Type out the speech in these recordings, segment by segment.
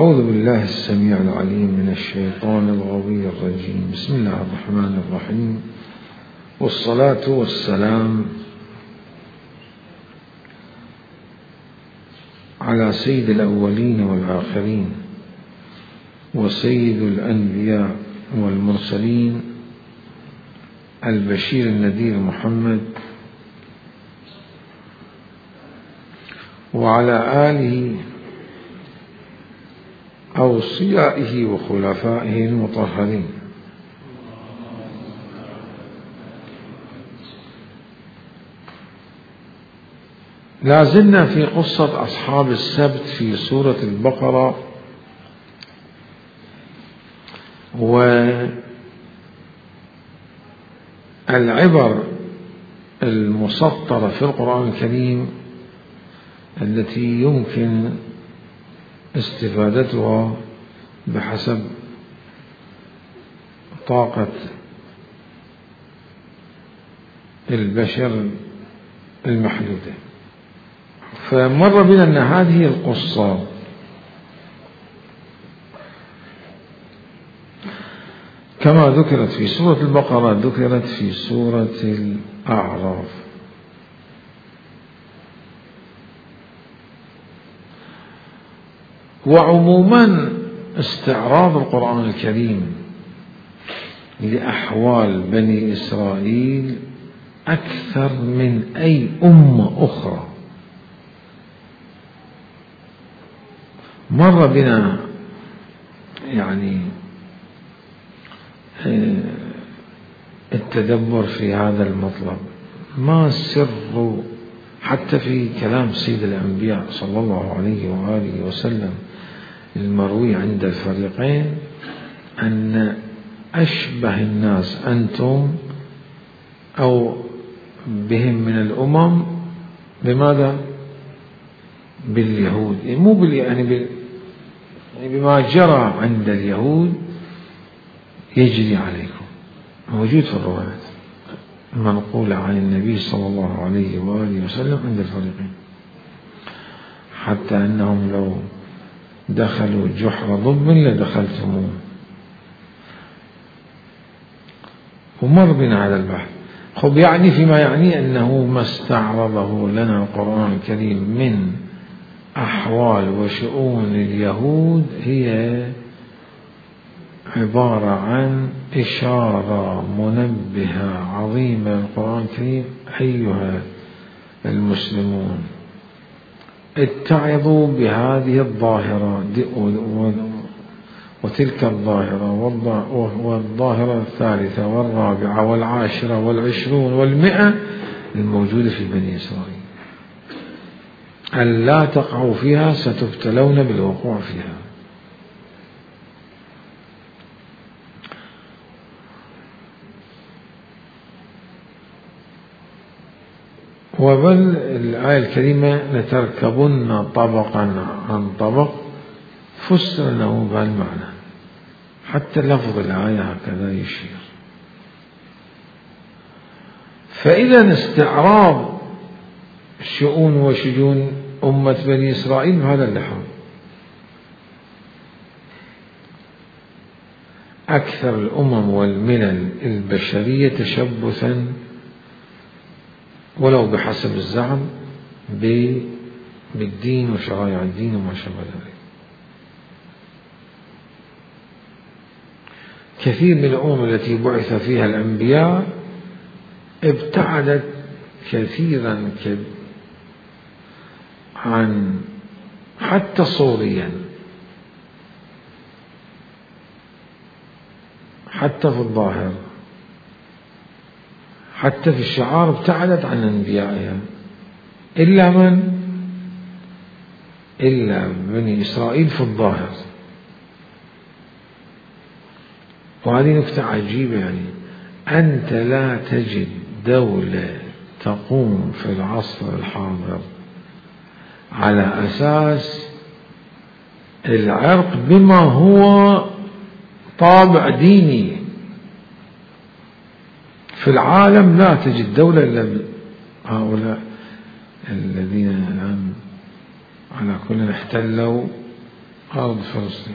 أعوذ بالله السميع العليم من الشيطان الغوي الرجيم. بسم الله الرحمن الرحيم، والصلاة والسلام على سيد الأولين والآخرين وسيد الأنبياء والمرسلين البشير النذير محمد، وعلى آله أوصيائه وخلفائه المطهرين. لا زلنا في قصة أصحاب السبت في سورة البقرة، والعبر المسطرة في القرآن الكريم التي يمكن استفادتها بحسب طاقة البشر المحدودة. فمر بنا أن هذه القصة كما ذكرت في سورة البقرة ذكرت في سورة الأعراف. وعموما استعراض القرآن الكريم لأحوال بني إسرائيل أكثر من أي أمة أخرى. مر بنا التدبر في هذا المطلب، ما سر حتى في كلام سيد الأنبياء صلى الله عليه وآله وسلم المروي عند الفريقين أن أشبه الناس أنتم أو بهم من الأمم بماذا؟ باليهود، مو بما جرى عند اليهود يجري عليكم، موجود في الروايات المنقولة عن النبي صلى الله عليه وآله وسلم عند الفريقين، حتى أنهم لو دخلوا جحر ضب لدخلتموه. ومر بنا على البحث. فيما يعني أنه ما استعرضه لنا القرآن الكريم من أحوال وشؤون اليهود هي عبارة عن إشارة منبهة عظيمة للقرآن الكريم. أيها المسلمون، اتعظوا بهذه الظاهرة وتلك الظاهرة والظاهرة الثالثة والرابعة والعاشرة والعشرون والمئة الموجودة في بني إسرائيل، أن لا تقعوا فيها ستبتلون بالوقوع فيها. وبل الآية الكريمة لتركبن طبقا عن طبق فسر له بهالمعنى، حتى لفظ الآية هكذا يشير. فإذا استعراض شؤون وشجون أمة بني إسرائيل بهذا اللحظة أكثر الأمم والملل البشرية تشبثا ولو بحسب الزعم بالدين وشرائع الدين وما شابه ذلك. كثير من الأمم التي بعث فيها الأنبياء ابتعدت كثيرا عن حتى صوريا، حتى في الظاهر، حتى في الشعار ابتعدت عن أنبيائها، إلا بني إسرائيل في الظاهر. وهذه نكتة عجيبة، أنت لا تجد دولة تقوم في العصر الحاضر على أساس العرق بما هو طابع ديني في العالم. لا تجد دولة إلا هؤلاء الذين الآن على كل احتلوا أرض فلسطين،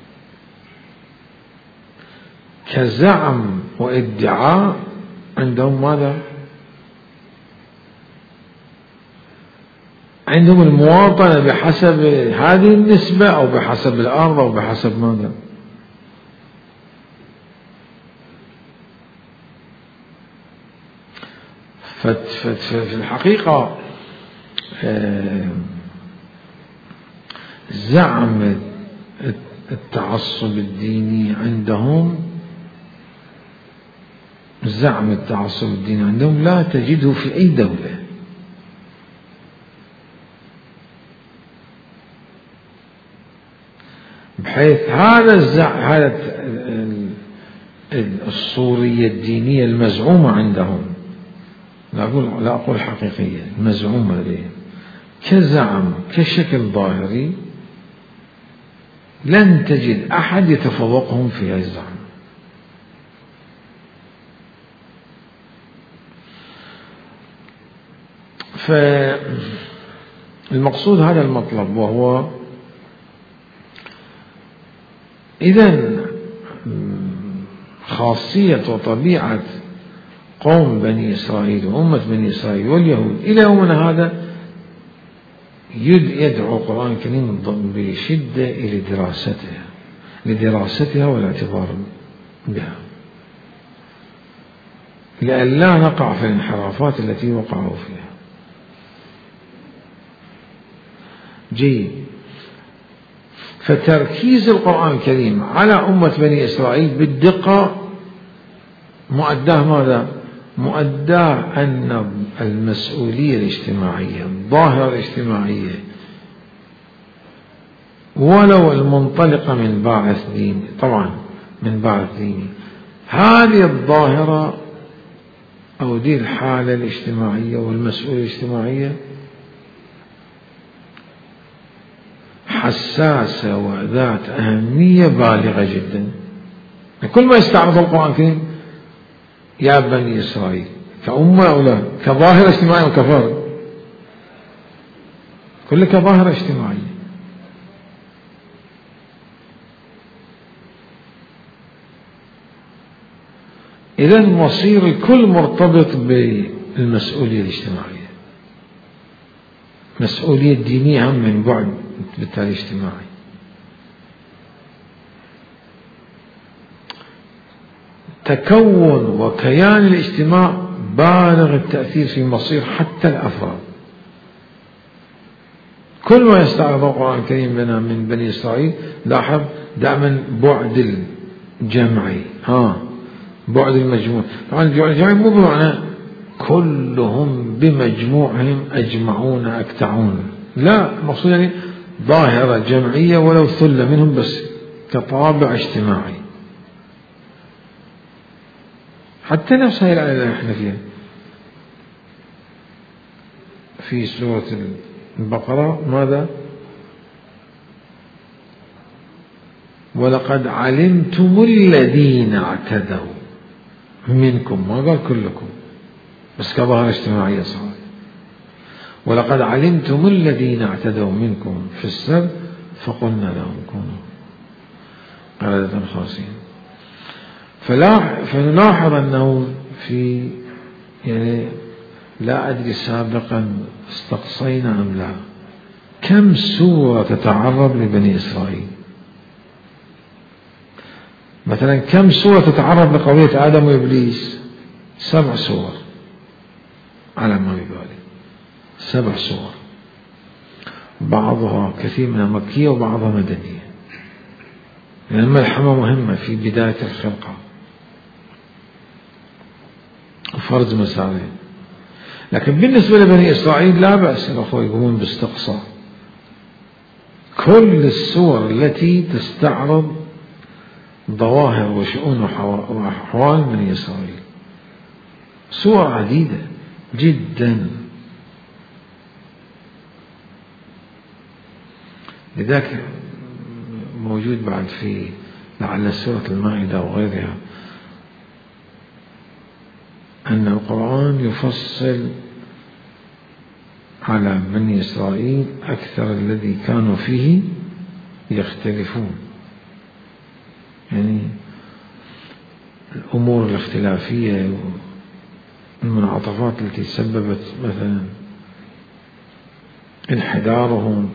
كزعم وادعاء عندهم ماذا؟ عندهم المواطنة بحسب هذه النسبة أو بحسب الأرض أو بحسب ماذا؟ في الحقيقة زعم التعصب الديني عندهم، زعم التعصب الديني عندهم لا تجده في أي دولة، بحيث هذا الصورية الدينية المزعومة عندهم، لا أقول حقيقية، المزعومة لديهم كزعم كشكل ظاهري، لن تجد أحد يتفوقهم في هذا الزعم. فالمقصود هذا المطلب، وهو إذن خاصية وطبيعة قوم بني إسرائيل وأمة بني إسرائيل واليهود إلى يومنا هذا يدعو القرآن الكريم بشدة إلى لدراستها والاعتبار بها، لأن لا نقع في الانحرافات التي وقعوا فيها. جيد. فتركيز القرآن الكريم على أمة بني إسرائيل بالدقة مؤداه ماذا؟ مؤداه أن المسؤولية الاجتماعية، الظاهرة الاجتماعية، ولو المنطلقة من باعث ديني، طبعا من باعث ديني، هذه الظاهرة أو دي الحالة الاجتماعية والمسؤولية الاجتماعية حساسة وذات أهمية بالغة جدا. كل ما يستعرض القرآن الكريم يا بني إسرائيل كأمة أو لا، كظاهرة اجتماعية وكفرد، كل كظاهرة اجتماعية. إذن مصير الكل مرتبط بالمسؤولية الاجتماعية، مسؤولية دينية هم من بعد بالتالي اجتماعي. تكون وكيان الاجتماع بالغ التأثير في مصير حتى الأفراد. كل ما يستعرض القرآن الكريم لنا من بني إسرائيل لاحظ دائما بعد الجمعي، بعد المجموع. طبعا البعد الجمعي مو بمعنى كلهم بمجموعهم أجمعون أكتعون، لا، المقصود يعني ظاهرة جمعية ولو ثلة منهم بس كطابع اجتماعي. حتى نفس هذه الآية اللي احنا فيها في سورة البقرة ماذا؟ ولقد علمتم الذين اعتدوا منكم، ما قال كلكم بس كظاهرة اجتماعية صحيح. ولقد علمتم الذين اعتدوا منكم في السبت فقلنا لهم كونوا قردة خاسئين. فنلاحظ أنه في يعني لا أدري سابقا استقصينا أم لا، كم سورة تتعرض لبني إسرائيل؟ مثلا كم سورة تتعرض لقضية آدم وإبليس؟ 7 سور على ما يبالي، 7 سور، بعضها كثير منها مكية وبعضها مدنية، لأن الملحمة مهمة في بداية الخلقة وفرز مسارين. لكن بالنسبة لبني إسرائيل لا بأس الأخوة يقومون باستقصاء كل السور التي تستعرض ظواهر وشؤون وأحوال بني إسرائيل، سور عديدة جدا. لذلك موجود بعد في لعل سورة المائدة وغيرها أن القرآن يفصل على بني إسرائيل أكثر الذي كانوا فيه يختلفون، يعني الأمور الاختلافية والمنعطفات التي سببت مثلا انحدارهم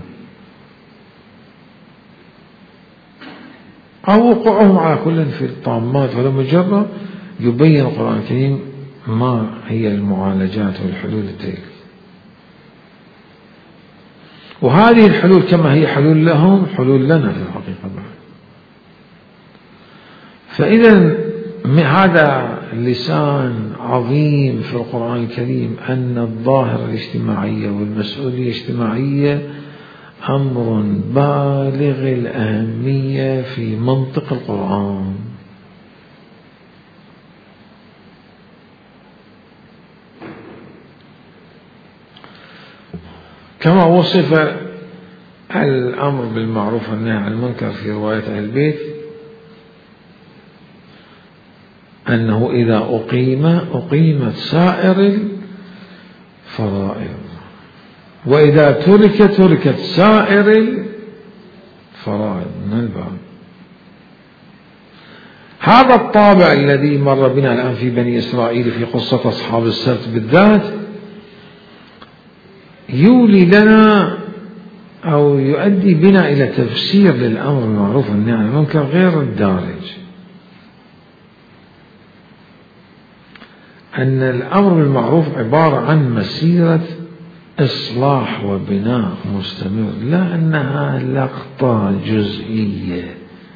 أو وقوعهم على كل في الطامات، فلما جرى يبين القرآن الكريم ما هي المعالجات والحلول تلك، وهذه الحلول كما هي حلول لهم حلول لنا في الحقيقة بعد. فإذا هذا اللسان عظيم في القرآن الكريم، أن الظاهرة الاجتماعية والمسؤولية الاجتماعية أمر بالغ الأهمية في منطق القرآن. كما وصف الأمر بالمعروف والنهي عن المنكر في رواية أهل البيت أنه إذا أقيمت سائر الفرائض، وإذا تركت سائر الفرائض من الباب. هذا الطابع الذي مر بنا الآن في بني إسرائيل في قصة أصحاب السبت بالذات يولي لنا أو يؤدي بنا إلى تفسير للأمر بالمعروف والنهي عن المنكر غير الدارج، أن الأمر بالمعروف عبارة عن مسيرة إصلاح وبناء مستمر، لا أنها لقطة جزئية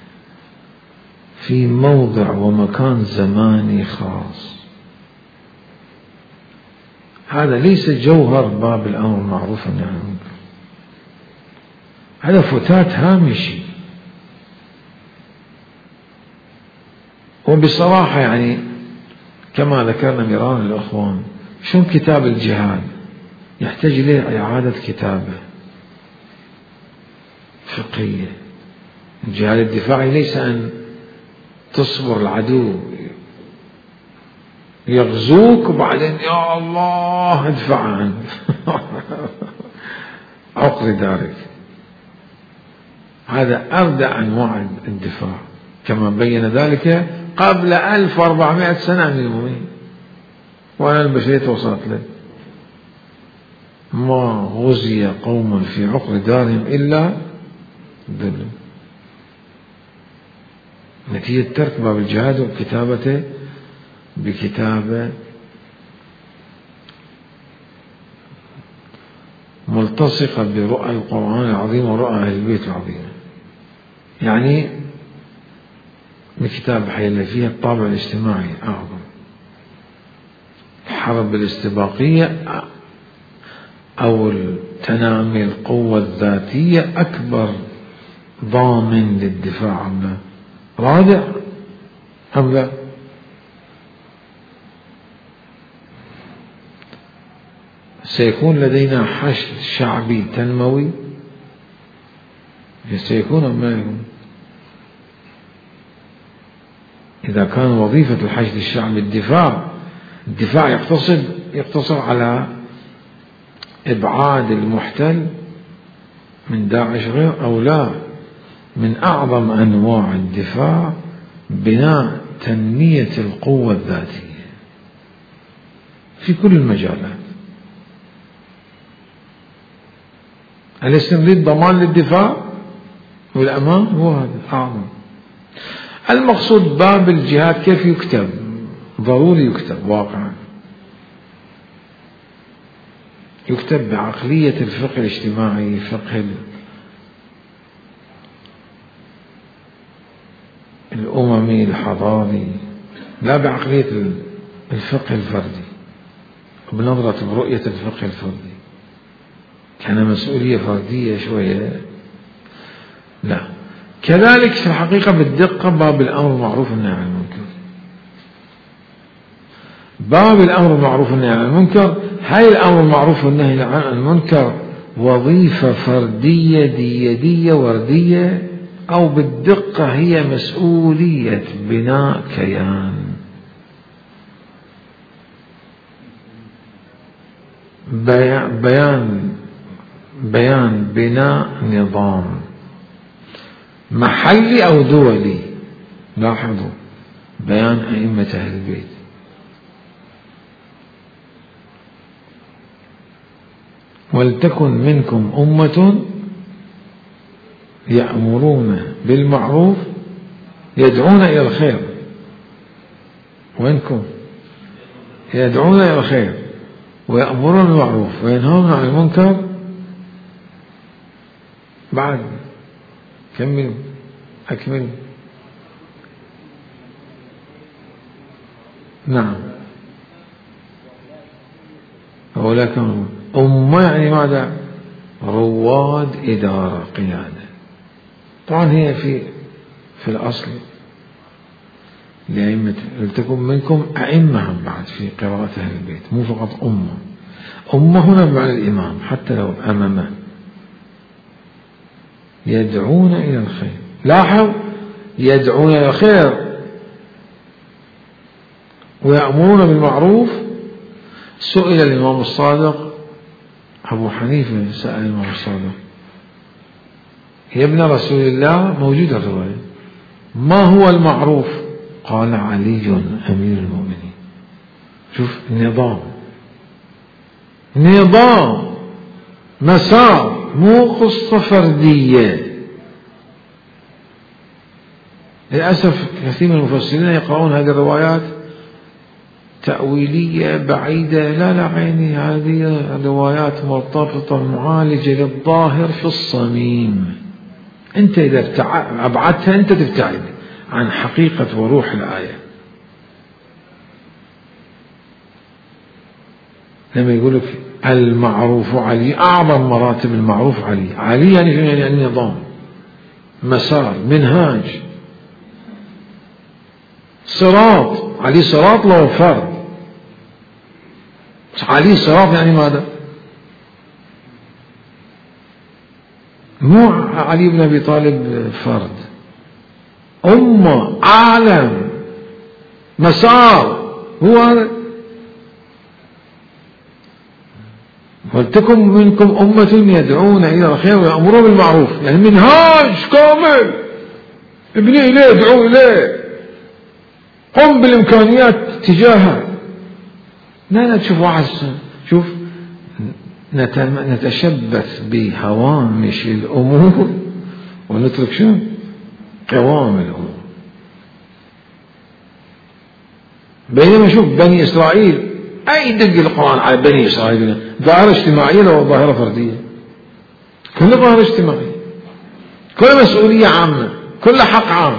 في موضع ومكان زماني خاص. هذا ليس جوهر باب الأمر بالمعروف والنهي عن المنكر، هذا فتات هامشي. وبصراحة يعني كما ذكرنا مرارا الأخوان، شون كتاب الجهاد يحتاج إليه إعادة كتابة فقهية. الجهاد الدفاعي ليس أن تصبر العدو يغزوك وبعدين يا الله ادفع عنه عقر دارك. هذا أردع أنواع الدفاع كما بين ذلك قبل 1400 سنة من المؤمنين، وأنا البشرية وصلت له. ما غزي قوم في عقر دارهم إلا ذل، نتيجة ترك باب الجهاد وكتابته بكتابة ملتصقة برؤى القرآن العظيم ورؤى أهل البيت العظيمة، يعني بكتاب حي اللي فيها الطابع الاجتماعي أعظم. الحرب الاستباقية أو التنامي القوة الذاتية أكبر ضامن للدفاع أم لا؟ رادع أم لا؟ سيكون لدينا حشد شعبي تنموي، سيكون أم لا يكون؟ إذا كان وظيفة الحشد الشعبي الدفاع يقتصر على إبعاد المحتل من داعش غير، أو لا، من أعظم أنواع الدفاع بناء تنمية القوة الذاتية في كل المجالات. أليس نريد ضمان للدفاع والأمان؟ هو هذا أعظم. المقصود باب الجهاد كيف يكتب؟ ضروري يكتب واقعا، يكتب بعقلية الفقه الاجتماعي، فقه الأممي الحضاري، لا بعقلية الفقه الفردي بنظرة برؤية الفقه الفردي كان مسؤولية فردية شوية، لا. كذلك في الحقيقة بالدقة باب الأمر بالمعروف والنهي عن المنكر. باب الأمر بالمعروف والنهي عن المنكر، هاي الأمر بالمعروف والنهي عن المنكر وظيفة فردية ديدية وردية، أو بالدقة هي مسؤولية بناء كيان، بيان بناء نظام محلي أو دولي. لاحظوا بيان أئمة أهل البيت. ولتكن منكم أمة يأمرون بالمعروف يدعون إلى الخير. وينكم يدعون إلى الخير ويأمرون بالمعروف وينهون عن المنكر. بعد كمل أكمل. نعم أولاك أمة يعني ماذا؟ رواد إدارة قيادة. طبعا هي في الأصل لأئمة لتكن منكم أئمة بعد في قراءة أهل البيت، مو فقط أمة. أمة هنا بمعنى الإمام حتى لو أمامه. يدعون إلى الخير. لاحظ يدعون إلى الخير ويأمرون بالمعروف. سئل الإمام الصادق أبو حنيفة، سأل الإمام الصادق يا ابن رسول الله، موجودة الرواية، ما هو المعروف؟ قال علي أمير المؤمنين. شوف نظام مسار، مو قصة فردية. للأسف كثير من المفسرين يقرؤون هذه الروايات تأويلية بعيدة. لا عيني، هذه الروايات مرتبطة معالجة للظاهر في الصميم. أنت إذا أبعدتها أنت تبتعد عن حقيقة وروح الآية. لما يقول لك المعروف علي، أعظم مراتب المعروف علي يعني النظام، مسار، منهاج، صراط. علي صراط له فرد. علي صراط يعني ماذا؟ مو علي بن أبي طالب فرد، أمة، عالم، مسار، هو هذا. ولتكن منكم أمة يدعون إلى الخير ويأمرون بالمعروف، يعني منهاج كامل ابني إليه، ادعو إليه، قم بالإمكانيات تجاهه. لا تشوف واحد، شوف نتشبث بهوامش الأمور ونترك شو قوام الأمور. بينما شوف بني إسرائيل، أي دق القرآن على بني إسرائيل، ظاهرة اجتماعية لو ظاهرة فردية؟ كل ظاهرة اجتماعية، كل مسؤولية عامة، كل حق عام.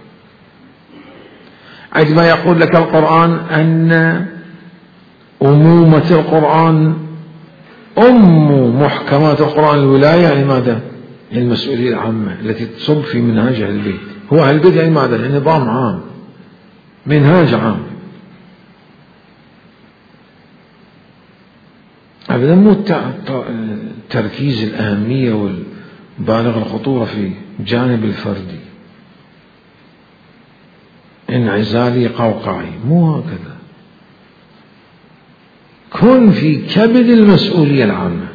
عندما يقول لك القرآن أن أمومة القرآن، أم محكمات القرآن الولاية، يعني ماذا؟ المسؤولية العامة التي تصب في منهاج أهل البيت. هو أهل البيت يعني ماذا؟ يعني نظام عام، منهاج عام. أبدا مو تركيز الأهمية والبالغ الخطورة في جانب الفردي، انعزالي قوقعي، مو هكذا. كن في كبد المسؤولية العامة.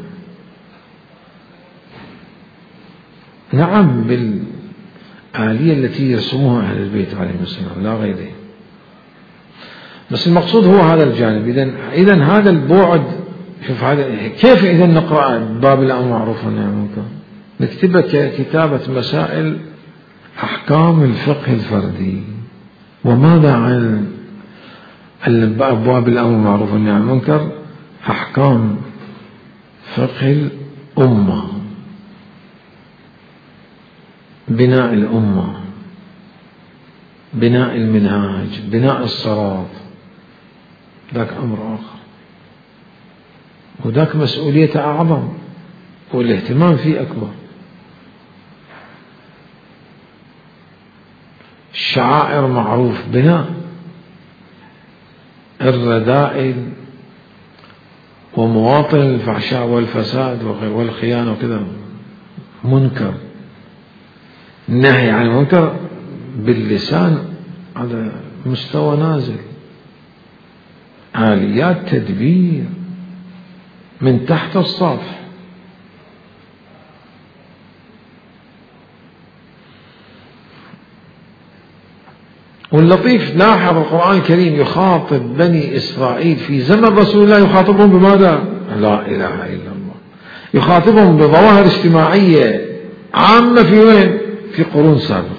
نعم بالآلية التي يرسموها أهل البيت عليهم السلام، لا غيره. بس المقصود هو هذا الجانب. إذن هذا البعد. شوف هذا كيف إذا نقرأ باب الأمر بالمعروف والنهي عن المنكر، نكتبه ككتابة مسائل أحكام الفقه الفردي. وماذا عن أبواب الأمر بالمعروف والنهي عن المنكر؟ أحكام فقه الأمة، بناء الأمة، بناء المنهاج، بناء الصراط. ذاك أمر آخر، وذاك مسؤوليته أعظم والاهتمام فيه أكبر. الشعائر معروف، بناء الرذائل ومواطن الفحشاء والفساد والخيانة وكذا منكر. النهي عن المنكر باللسان على مستوى نازل، آليات تدبير من تحت السطح. واللطيف لاحظ القرآن الكريم يخاطب بني إسرائيل في زمن رسول الله، يخاطبهم بماذا؟ لا إله إلا الله. يخاطبهم بظواهر اجتماعية عامة في وين؟ في قرون سابقة.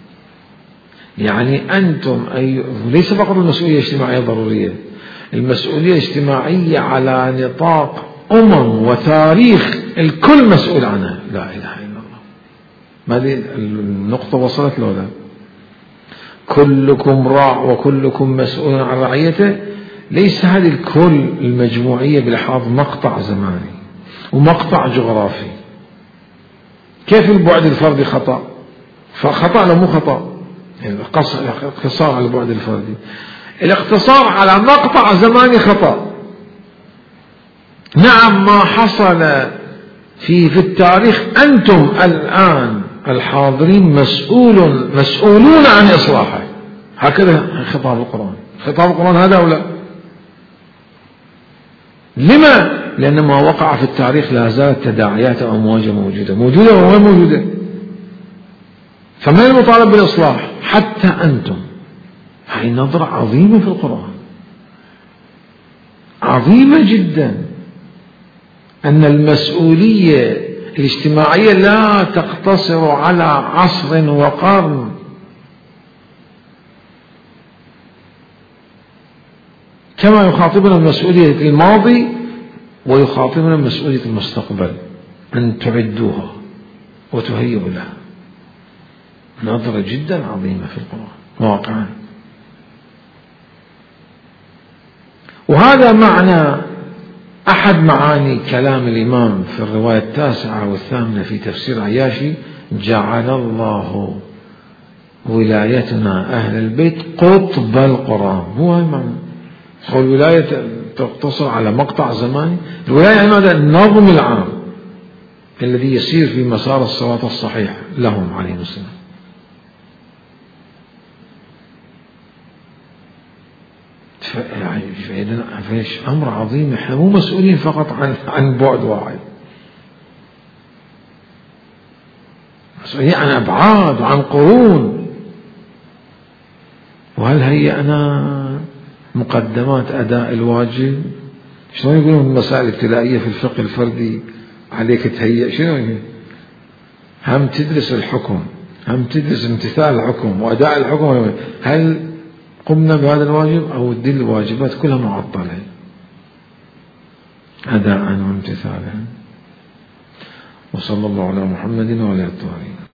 يعني أنتم ليس فقط المسؤولية الاجتماعية ضرورية، المسؤولية الاجتماعية على نطاق وتاريخ الكل مسؤول عنها. لا إله إلا الله. ما هذه النقطة وصلت له؟ لا. كلكم راع وكلكم مسؤول عن رعيته. ليس هذه الكل المجموعية بلحاظ مقطع زماني ومقطع جغرافي. كيف البعد الفردي خطأ؟ فخطأ لو مو خطأ، يعني الاقتصار على البعد الفردي، الاقتصار على مقطع زماني خطأ. نعم ما حصل في التاريخ أنتم الآن الحاضرين مسؤولون عن إصلاحه. هكذا خطاب القرآن. خطاب القرآن هذا أو لا؟ لما؟ لأن ما وقع في التاريخ لا زالت تداعيات أو أمواج موجودة وغير موجودة. فمن المطالب بالإصلاح؟ حتى أنتم. هذه نظرة عظيمة في القرآن، عظيمة جدا، أن المسؤولية الاجتماعية لا تقتصر على عصر وقرن، كما يخاطبنا مسؤولية الماضي ويخاطبنا مسؤولية المستقبل، أن تعدوها وتهيئوا لها. نظرة جدا عظيمة في القرآن واقعا. وهذا معنى أحد معاني كلام الإمام في الرواية 9 و8 في تفسير عياشي: جعل الله ولايتنا أهل البيت قطب القرآن. هو المعنى. الولاية تقتصر على مقطع زماني. الولاية هذا النظم العام الذي يسير في مسار الصراط الصحيح لهم عليه السلام. فيش أمر عظيم. احنا مو مسؤولين فقط عن بعد واحد، مسؤولين عن أبعاد وعن قرون. وهل هيئنا مقدمات أداء الواجب؟ شلون يقولون المسائل الابتدائية في الفقه الفردي عليك تهيئ؟ شنو؟ هم تدرس الحكم، هم تدرس امتثال الحكم وأداء الحكم. هل قمنا بهذا الواجب أو دي الواجبات كلها معطلة أداء وامتثالا؟ وصلى الله على محمد وعلى آله الطاهرين.